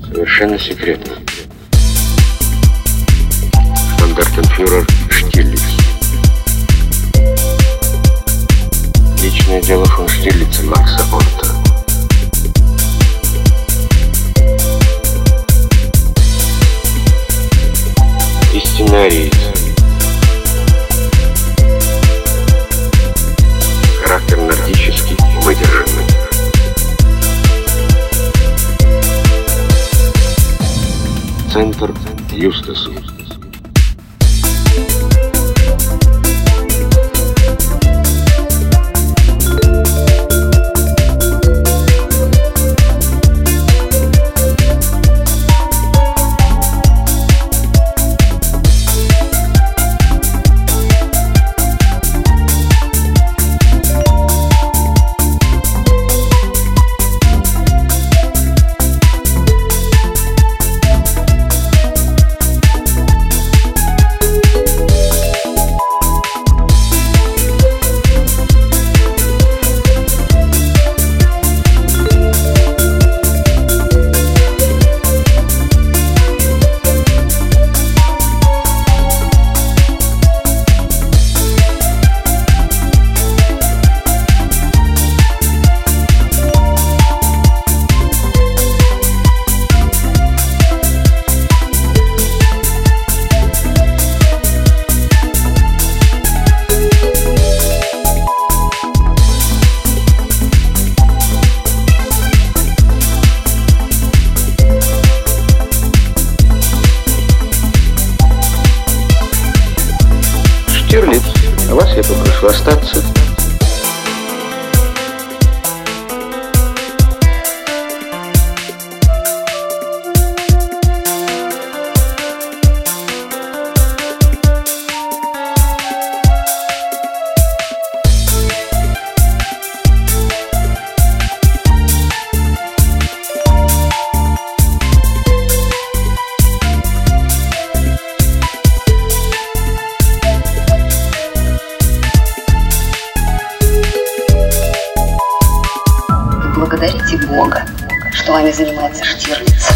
Совершенно секретно. Штандартенфюрер Штирлиц. Личное дело фон Штирлица Макса Отто. И сценариец. Характер нордический, выдержанный. Центр Юстасу. Штирлиц, а вас я попрошу остаться. Благодарите Бога, что вами занимается Штирлиц.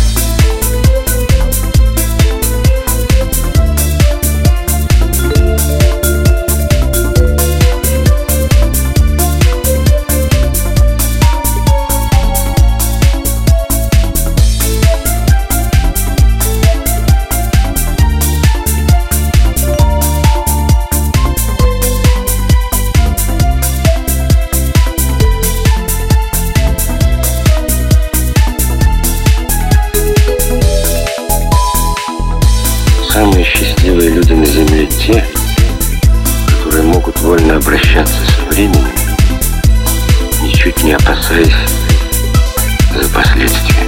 Самые счастливые люди на Земле те, которые могут вольно обращаться со временем, ничуть не опасаясь за последствия.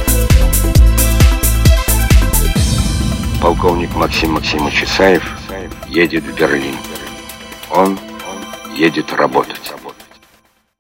Полковник Максим Максимович Исаев едет в Берлин. Он едет работать.